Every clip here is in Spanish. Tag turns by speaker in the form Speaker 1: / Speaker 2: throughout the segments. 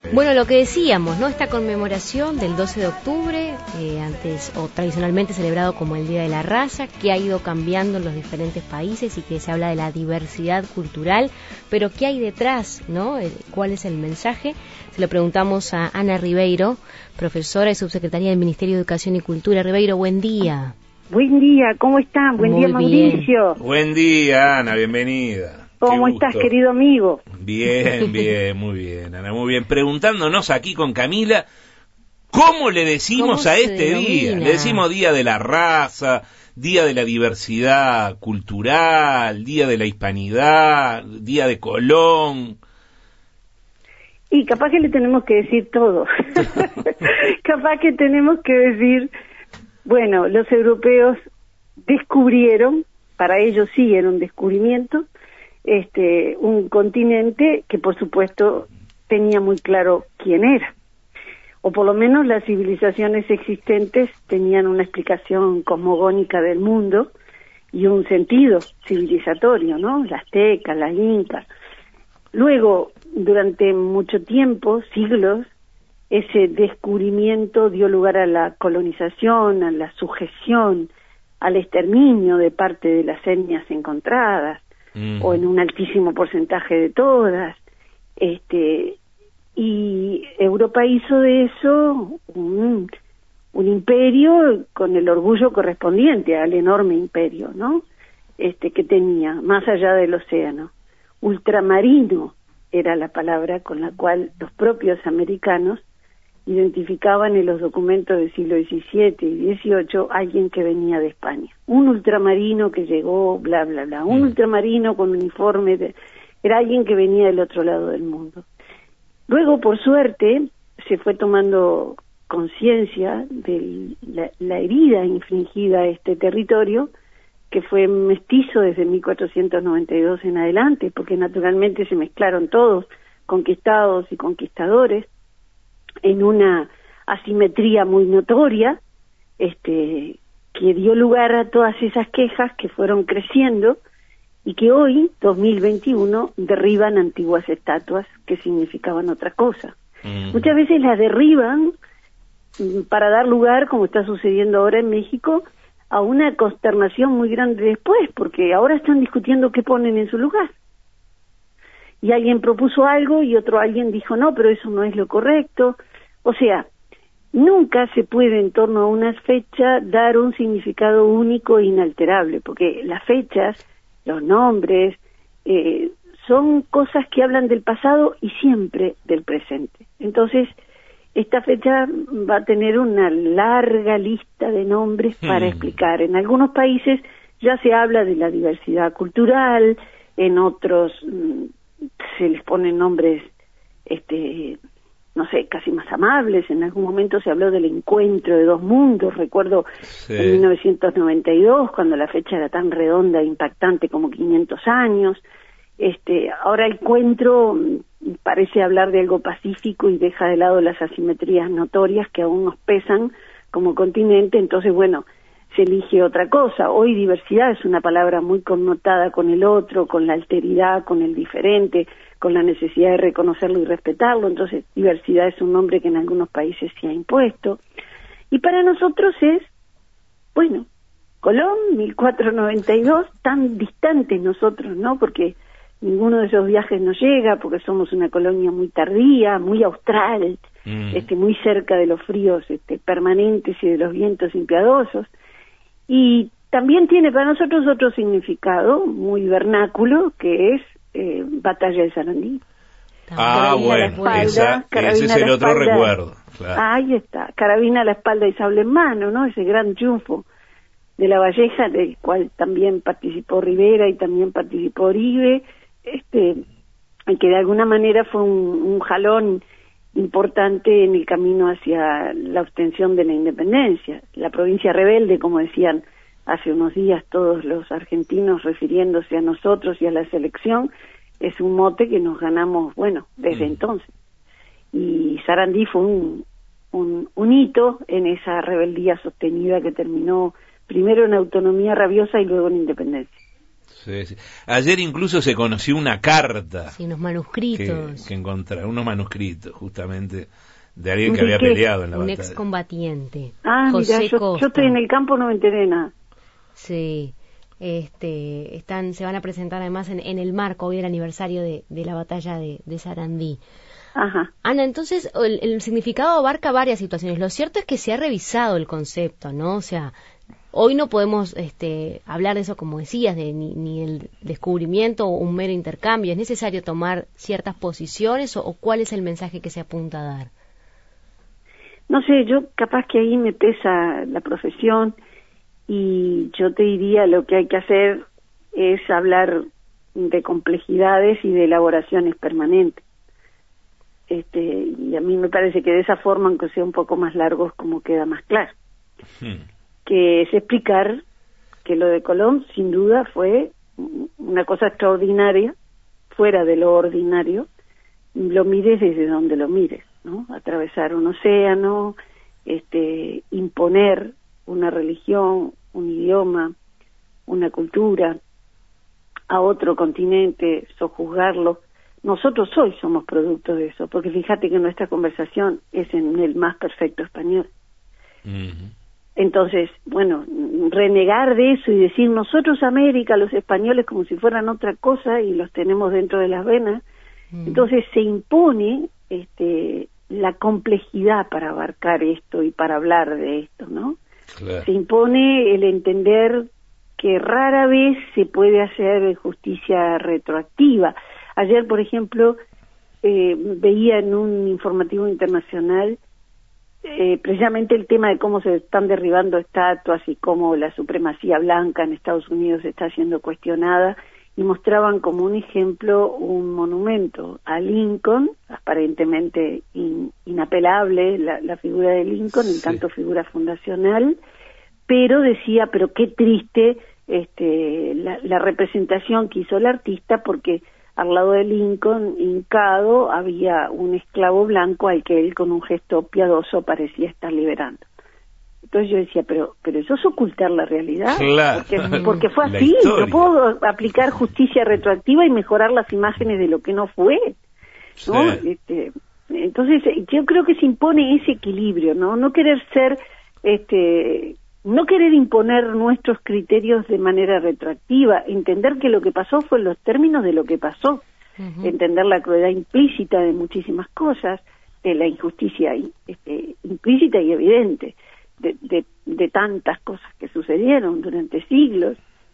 Speaker 1: Bueno, lo que decíamos, ¿no? Esta conmemoración del 12 de octubre, antes o tradicionalmente celebrado como el Día de la Raza, que ha ido cambiando en los diferentes países y que se habla de la diversidad cultural, pero ¿qué hay detrás, no? ¿Cuál es el mensaje? Se lo preguntamos a Ana Ribeiro, profesora y subsecretaria del Ministerio de Educación y Cultura. Ribeiro, buen día.
Speaker 2: Buen día, ¿cómo están? Buen día, Mauricio.
Speaker 3: Buen día, Ana, bienvenida.
Speaker 2: ¿Cómo estás, querido amigo?
Speaker 3: Bien, bien, muy bien, Ana, muy bien. Preguntándonos aquí con Camila, ¿cómo le decimos a este día? Le decimos Día de la Raza, Día de la Diversidad Cultural, Día de la Hispanidad, Día de Colón.
Speaker 2: Y capaz que le tenemos que decir todo. Capaz que tenemos que decir, bueno, los europeos descubrieron, para ellos sí era un descubrimiento, un continente que por supuesto tenía muy claro quién era, o por lo menos las civilizaciones existentes tenían una explicación cosmogónica del mundo y un sentido civilizatorio, ¿no? La azteca, la inca. Luego, durante mucho tiempo, siglos, ese descubrimiento dio lugar a la colonización, a la sujeción, al exterminio de parte de las etnias encontradas, o en un altísimo porcentaje de todas, y Europa hizo de eso un imperio con el orgullo correspondiente al enorme imperio, ¿no? Que tenía, más allá del océano. Ultramarino era la palabra con la cual los propios americanos identificaban en los documentos del siglo XVII y XVIII alguien que venía de España. Un ultramarino que llegó, bla, bla, bla. Un ultramarino con uniforme, era alguien que venía del otro lado del mundo. Luego, por suerte, se fue tomando conciencia de la herida infligida a este territorio, que fue mestizo desde 1492 en adelante, porque naturalmente se mezclaron todos, conquistados y conquistadores, en una asimetría muy notoria, que dio lugar a todas esas quejas que fueron creciendo y que hoy, 2021, derriban antiguas estatuas que significaban otra cosa. Muchas veces las derriban para dar lugar, como está sucediendo ahora en México, a una consternación muy grande después, porque ahora están discutiendo qué ponen en su lugar. Y alguien propuso algo y alguien dijo, no, pero eso no es lo correcto. O sea, nunca se puede en torno a una fecha dar un significado único e inalterable, porque las fechas, los nombres, son cosas que hablan del pasado y siempre del presente. Entonces, esta fecha va a tener una larga lista de nombres para explicar. En algunos países ya se habla de la diversidad cultural, en otros se les ponen nombres, no sé, casi más amables. En algún momento se habló del encuentro de dos mundos, recuerdo en 1992, cuando la fecha era tan redonda e impactante como 500 años. Ahora el encuentro parece hablar de algo pacífico y deja de lado las asimetrías notorias que aún nos pesan como continente, entonces bueno, se elige otra cosa. Hoy diversidad es una palabra muy connotada con el otro, con la alteridad, con el diferente, con la necesidad de reconocerlo y respetarlo, entonces diversidad es un nombre que en algunos países se ha impuesto. Y para nosotros es, bueno, Colón, 1492, tan distantes nosotros, ¿no? Porque ninguno de esos viajes nos llega, porque somos una colonia muy tardía, muy austral, muy cerca de los fríos permanentes y de los vientos impiadosos. Y también tiene para nosotros otro significado muy vernáculo, que es Batalla de Sarandí.
Speaker 3: Bueno, ese es el otro recuerdo. Claro.
Speaker 2: Ahí está, carabina a la espalda y sable en mano, ¿no? Ese gran triunfo de La Valleja, del cual también participó Rivera y también participó Oribe, que de alguna manera fue un jalón importante en el camino hacia la obtención de la independencia. La provincia rebelde, como decían hace unos días todos los argentinos refiriéndose a nosotros y a la selección, es un mote que nos ganamos, bueno, desde entonces. Y Sarandí fue un hito en esa rebeldía sostenida que terminó primero en autonomía rabiosa y luego en independencia.
Speaker 3: Sí, sí. Ayer incluso se conoció una carta.
Speaker 1: Sí, unos manuscritos.
Speaker 3: Que encontraron, unos manuscritos, justamente, de alguien que había peleado en la batalla.
Speaker 1: Un excombatiente.
Speaker 2: José mira, yo estoy en el campo, no me enteré nada.
Speaker 1: Sí. Se van a presentar además en el marco hoy del aniversario de la batalla de Sarandí.
Speaker 2: Ajá.
Speaker 1: Ana, entonces el significado abarca varias situaciones. Lo cierto es que se ha revisado el concepto, ¿no? O sea, hoy no podemos hablar de eso, como decías, ni el descubrimiento o un mero intercambio. ¿Es necesario tomar ciertas posiciones o cuál es el mensaje que se apunta a dar?
Speaker 2: No sé, yo capaz que ahí me pesa la profesión y yo te diría lo que hay que hacer es hablar de complejidades y de elaboraciones permanentes. Y a mí me parece que de esa forma, aunque sea un poco más largo, es como queda más claro. Que es explicar que lo de Colón, sin duda, fue una cosa extraordinaria, fuera de lo ordinario, lo mires desde donde lo mires, ¿no? Atravesar un océano, imponer una religión, un idioma, una cultura a otro continente, sojuzgarlo. Nosotros hoy somos producto de eso, porque fíjate que nuestra conversación es en el más perfecto español. Entonces, bueno, renegar de eso y decir nosotros América, los españoles como si fueran otra cosa y los tenemos dentro de las venas, entonces se impone la complejidad para abarcar esto y para hablar de esto, ¿no? Claro. Se impone el entender que rara vez se puede hacer justicia retroactiva. Ayer, por ejemplo, veía en un informativo internacional precisamente el tema de cómo se están derribando estatuas y cómo la supremacía blanca en Estados Unidos está siendo cuestionada, y mostraban como un ejemplo un monumento a Lincoln, aparentemente inapelable la figura de Lincoln, en tanto figura fundacional, pero decía, pero qué triste la representación que hizo el artista, porque al lado de Lincoln, hincado, había un esclavo blanco al que él con un gesto piadoso parecía estar liberando. Entonces yo decía, pero eso es ocultar la realidad,
Speaker 3: claro.
Speaker 2: porque fue así, no puedo aplicar justicia retroactiva y mejorar las imágenes de lo que no fue, ¿no? Sí. Entonces yo creo que se impone ese equilibrio, no querer ser, no querer imponer nuestros criterios de manera retroactiva, entender que lo que pasó fue en los términos de lo que pasó, entender la crueldad implícita de muchísimas cosas, de la injusticia implícita y evidente, de tantas cosas que sucedieron durante siglos,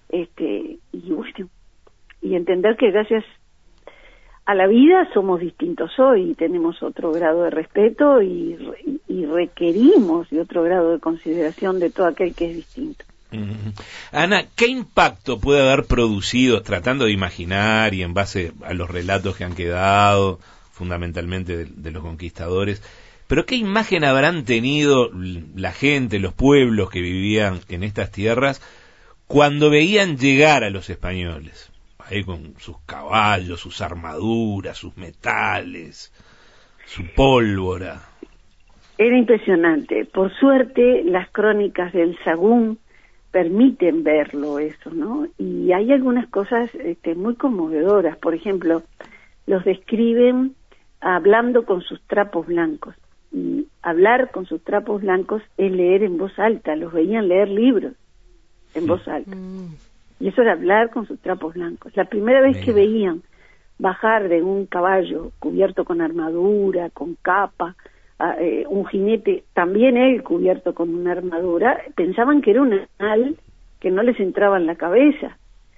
Speaker 2: y entender que gracias a la vida somos distintos hoy, tenemos otro grado de respeto y requerimos de otro grado de consideración de todo aquel que es distinto.
Speaker 3: Ana, ¿qué impacto puede haber producido, tratando de imaginar y en base a los relatos que han quedado, fundamentalmente de los conquistadores, pero qué imagen habrán tenido la gente, los pueblos que vivían en estas tierras cuando veían llegar a los españoles, ahí con sus caballos, sus armaduras, sus metales, su pólvora?
Speaker 2: Era impresionante. Por suerte, las crónicas del Sahagún permiten verlo eso, ¿no? Y hay algunas cosas muy conmovedoras. Por ejemplo, los describen hablando con sus trapos blancos. Y hablar con sus trapos blancos es leer en voz alta. Los veían leer libros en voz alta. Y eso era hablar con sus trapos blancos. La primera vez que veían bajar de un caballo cubierto con armadura, con capa, un jinete, también él cubierto con una armadura, pensaban que era un animal que no les entraba en la cabeza.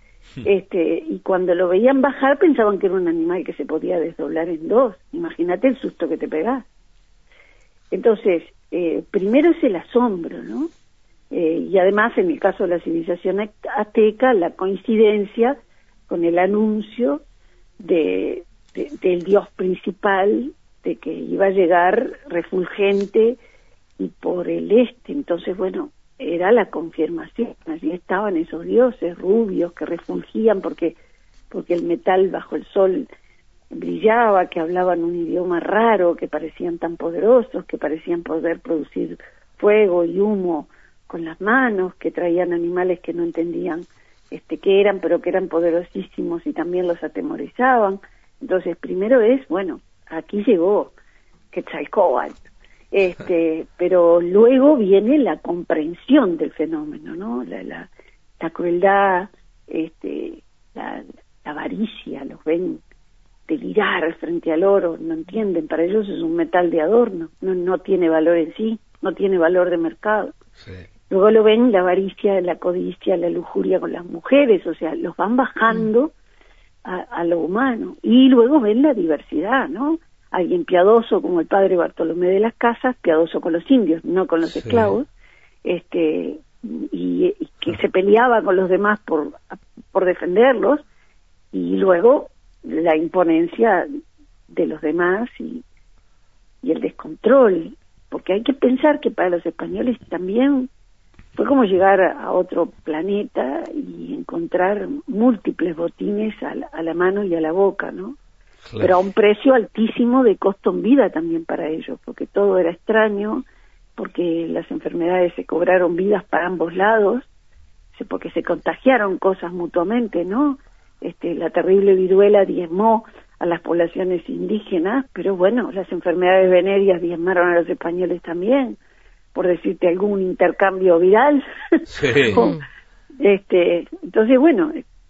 Speaker 2: Y cuando lo veían bajar pensaban que era un animal que se podía desdoblar en dos. Imagínate el susto que te pegás. Entonces, primero es el asombro, ¿no? Y además, en el caso de la civilización azteca, la coincidencia con el anuncio del dios principal, de que iba a llegar refulgente y por el este. Entonces, bueno, era la confirmación. Allí estaban esos dioses rubios que refulgían porque el metal bajo el sol brillaba, que hablaban un idioma raro, que parecían tan poderosos, que parecían poder producir fuego y humo con las manos, que traían animales que no entendían que eran, pero que eran poderosísimos y también los atemorizaban. Entonces, primero es, bueno, aquí llegó Quetzalcóatl, pero luego viene la comprensión del fenómeno, ¿no? La crueldad, la avaricia, los ven delirar frente al oro, no entienden, para ellos es un metal de adorno, no tiene valor en sí, no tiene valor de mercado.
Speaker 3: Sí.
Speaker 2: Luego lo ven la avaricia, la codicia, la lujuria con las mujeres, o sea, los van bajando a lo humano. Y luego ven la diversidad, ¿no? Alguien piadoso como el padre Bartolomé de las Casas, piadoso con los indios, no con los esclavos, y que se peleaba con los demás por defenderlos, y luego la imponencia de los demás y el descontrol, porque hay que pensar que para los españoles también fue como llegar a otro planeta y encontrar múltiples botines a la mano y a la boca, ¿no? Claro. Pero a un precio altísimo de costo en vida también para ellos, porque todo era extraño, porque las enfermedades se cobraron vidas para ambos lados, porque se contagiaron cosas mutuamente, ¿no? La terrible viruela diezmó a las poblaciones indígenas, pero bueno, las enfermedades venéreas diezmaron a los españoles también, por decirte algún intercambio viral.
Speaker 3: Sí.
Speaker 2: Entonces, bueno,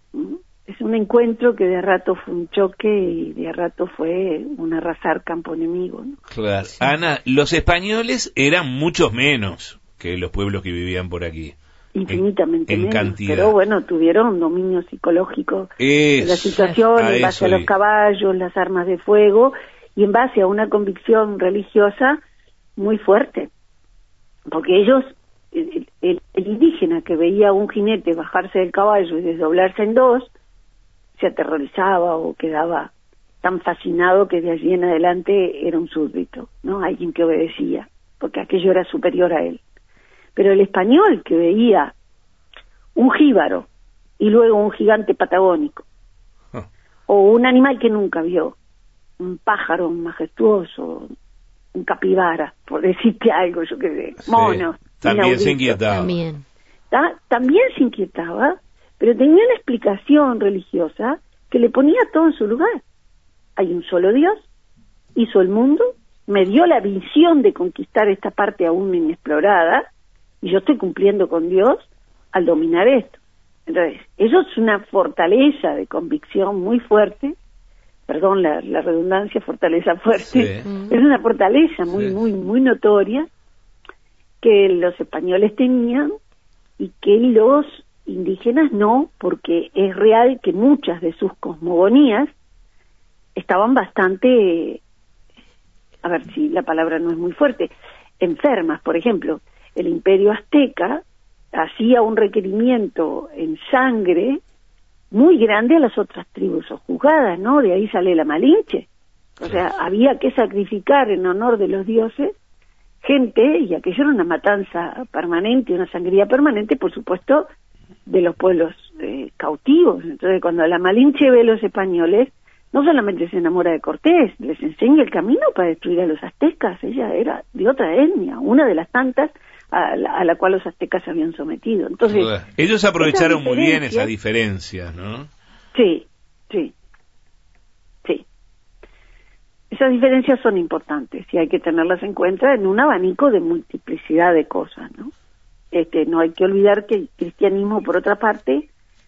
Speaker 2: es un encuentro que de rato fue un choque y de rato fue un arrasar campo enemigo, ¿no?
Speaker 3: Claro. Sí. Ana, los españoles eran muchos menos que los pueblos que vivían por aquí.
Speaker 2: Infinitamente menos,
Speaker 3: cantidad.
Speaker 2: Pero bueno, tuvieron dominio psicológico de la situación en base a los caballos, las armas de fuego y en base a una convicción religiosa muy fuerte. Porque ellos, el indígena que veía a un jinete bajarse del caballo y desdoblarse en dos, se aterrorizaba o quedaba tan fascinado que de allí en adelante era un súbdito, ¿no? Alguien que obedecía, porque aquello era superior a él. Pero el español que veía un jíbaro y luego un gigante patagónico, o un animal que nunca vio, un pájaro majestuoso, un capibara, por decirte algo, yo qué sé, monos.
Speaker 3: También se inquietaba.
Speaker 2: También se inquietaba, pero tenía una explicación religiosa que le ponía todo en su lugar. Hay un solo Dios, hizo el mundo, me dio la visión de conquistar esta parte aún inexplorada, y yo estoy cumpliendo con Dios al dominar esto. Entonces, eso es una fortaleza de convicción muy fuerte, perdón la redundancia, fortaleza fuerte, sí. Es una fortaleza muy notoria que los españoles tenían y que los indígenas no, porque es real que muchas de sus cosmogonías estaban bastante, a ver si la palabra no es muy fuerte, enfermas. Por ejemplo, el imperio azteca hacía un requerimiento en sangre muy grande a las otras tribus sojuzgadas, ¿no? De ahí sale la Malinche. O sea, había que sacrificar en honor de los dioses gente, y aquello era una matanza permanente, una sangría permanente, por supuesto, de los pueblos cautivos. Entonces, cuando la Malinche ve a los españoles, no solamente se enamora de Cortés, les enseña el camino para destruir a los aztecas. Ella era de otra etnia, una de las tantas a la cual los aztecas se habían sometido. Entonces,
Speaker 3: ellos aprovecharon muy bien esa diferencia, ¿no?
Speaker 2: Sí. Esas diferencias son importantes y hay que tenerlas en cuenta en un abanico de multiplicidad de cosas, ¿no? No hay que olvidar que el cristianismo, por otra parte,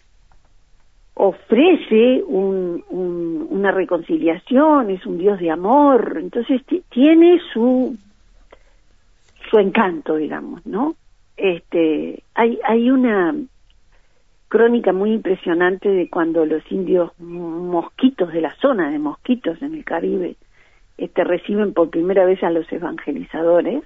Speaker 2: ofrece una reconciliación, es un Dios de amor, entonces tiene su encanto, digamos, ¿no? Hay una crónica muy impresionante de cuando los indios mosquitos de la zona de Mosquitos en el Caribe reciben por primera vez a los evangelizadores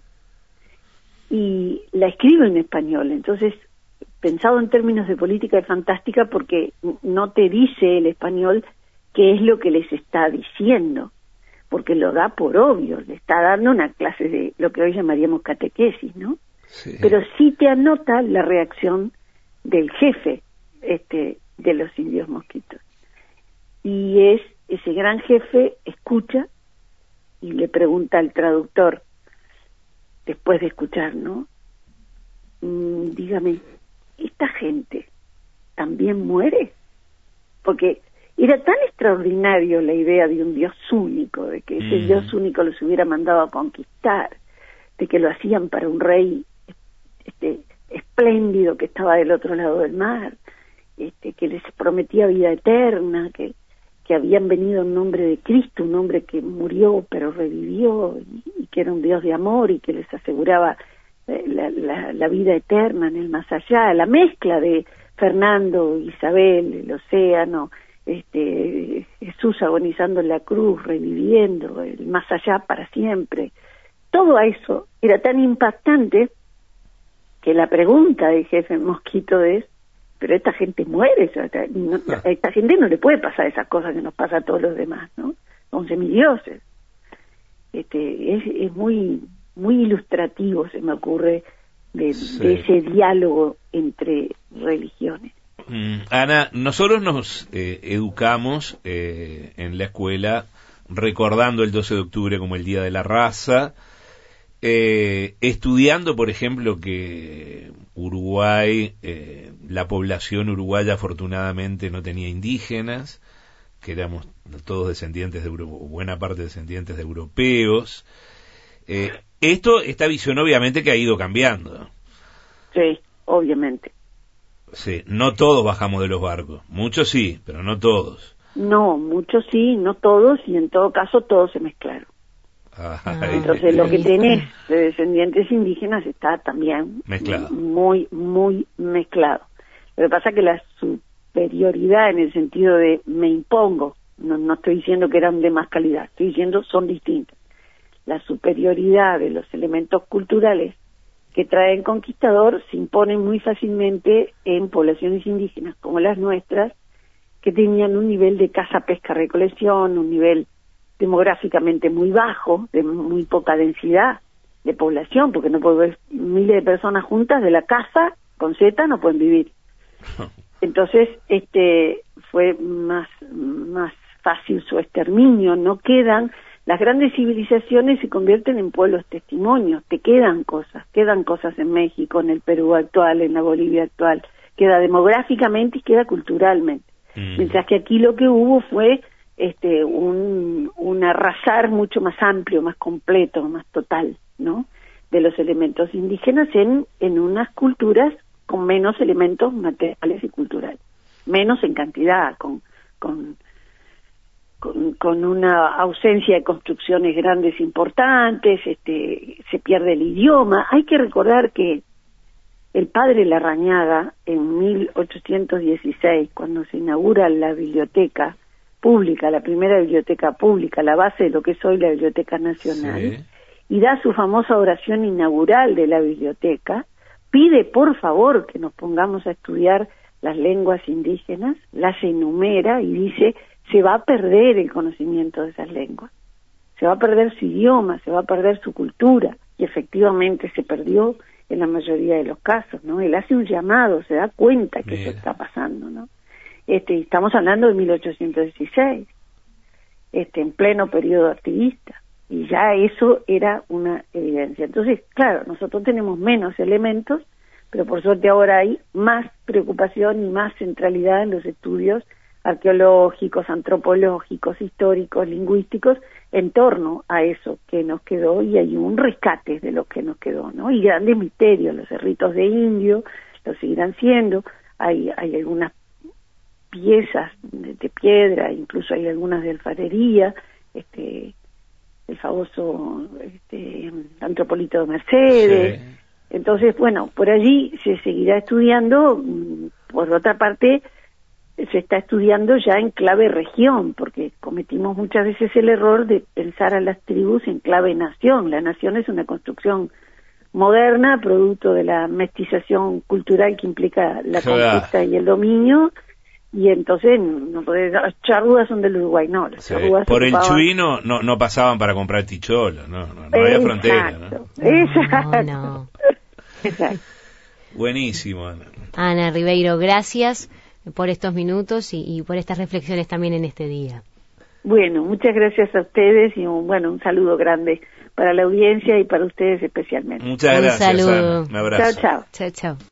Speaker 2: y la escribe en español. Entonces, pensado en términos de política es fantástica porque no te dice el español qué es lo que les está diciendo, porque lo da por obvio, le está dando una clase de lo que hoy llamaríamos catequesis, ¿no? Sí. Pero sí te anota la reacción del jefe de los indios mosquitos. Y ese gran jefe escucha y le pregunta al traductor, después de escuchar, ¿no? Dígame, esta gente también muere? Porque era tan extraordinario la idea de un Dios único, de que ese Dios único los hubiera mandado a conquistar, de que lo hacían para un rey espléndido que estaba del otro lado del mar, que les prometía vida eterna, que habían venido en nombre de Cristo, un hombre que murió pero revivió, y que era un Dios de amor y que les aseguraba la vida eterna en el más allá, la mezcla de Fernando, Isabel, el océano, Jesús agonizando en la cruz, reviviendo, el más allá para siempre. Todo eso era tan impactante que la pregunta del jefe Mosquito es: pero esta gente muere, a esta gente no le puede pasar esas cosas que nos pasa a todos los demás, ¿no? Son semidioses. Es muy muy ilustrativo, se me ocurre, de ese diálogo entre religiones.
Speaker 3: Ana, nosotros nos educamos en la escuela recordando el 12 de octubre como el Día de la Raza, estudiando, por ejemplo, que Uruguay, la población uruguaya afortunadamente no tenía indígenas, que éramos todos descendientes de buena parte descendientes de europeos. Esta visión obviamente que ha ido cambiando.
Speaker 2: Sí, obviamente.
Speaker 3: Sí, no todos bajamos de los barcos, muchos sí, pero no todos.
Speaker 2: No, muchos sí, no todos, y en todo caso todos se mezclaron. Entonces lo que tenés de descendientes indígenas está también
Speaker 3: mezclado,
Speaker 2: muy, muy mezclado. Lo que pasa es que la superioridad en el sentido de me impongo, no estoy diciendo que eran de más calidad, estoy diciendo son distintas. La superioridad de los elementos culturales que trae el conquistador se impone muy fácilmente en poblaciones indígenas como las nuestras, que tenían un nivel de caza, pesca, recolección, un nivel demográficamente muy bajo, de muy poca densidad de población, porque no puede ver miles de personas juntas de la caza con Z, no pueden vivir. Entonces, fue más fácil su exterminio. No quedan, las grandes civilizaciones se convierten en pueblos testimonios, te quedan cosas en México, en el Perú actual, en la Bolivia actual, queda demográficamente y queda culturalmente. Mientras que aquí lo que hubo fue un arrasar mucho más amplio, más completo, más total, ¿no?, de los elementos indígenas en unas culturas con menos elementos materiales y culturales, menos en cantidad, con una ausencia de construcciones grandes importantes, se pierde el idioma. Hay que recordar que el padre Larrañaga, en 1816, cuando se inaugura la biblioteca pública, la primera biblioteca pública, la base de lo que es hoy la Biblioteca Nacional, sí, y da su famosa oración inaugural de la biblioteca, pide por favor que nos pongamos a estudiar las lenguas indígenas, las enumera y dice: se va a perder el conocimiento de esas lenguas, se va a perder su idioma, se va a perder su cultura, y efectivamente se perdió en la mayoría de los casos, ¿no? Él hace un llamado, se da cuenta que eso está pasando, ¿no? Estamos hablando de 1816, en pleno periodo activista, y ya eso era una evidencia. Entonces, claro, nosotros tenemos menos elementos, pero por suerte ahora hay más preocupación y más centralidad en los estudios arqueológicos, antropológicos, históricos, lingüísticos, en torno a eso que nos quedó, y hay un rescate de lo que nos quedó, ¿no? Y grandes misterios, los cerritos de indio, lo seguirán siendo, hay algunas piezas de piedra, incluso hay algunas de alfarería, el famoso Antropolito de Mercedes. Sí. Entonces, bueno, por allí se seguirá estudiando. Por otra parte, se está estudiando ya en clave región, porque cometimos muchas veces el error de pensar a las tribus en clave nación. La nación es una construcción moderna, producto de la mestización cultural que implica la conquista y el dominio, y entonces no podés, las charrugas son del Uruguay, no, las charrugas
Speaker 3: por el Chuy no pasaban para comprar ticholo, no había frontera, ¿no?
Speaker 2: Exacto.
Speaker 1: No.
Speaker 2: Exacto.
Speaker 3: Buenísimo, Ana.
Speaker 1: Ana Ribeiro, gracias por estos minutos y por estas reflexiones también en este día.
Speaker 2: Bueno, muchas gracias a ustedes y un saludo grande para la audiencia y para ustedes especialmente.
Speaker 3: Muchas gracias,
Speaker 1: saludo.
Speaker 3: Ana. Un abrazo.
Speaker 2: Chao, chao.
Speaker 1: Chao, chao.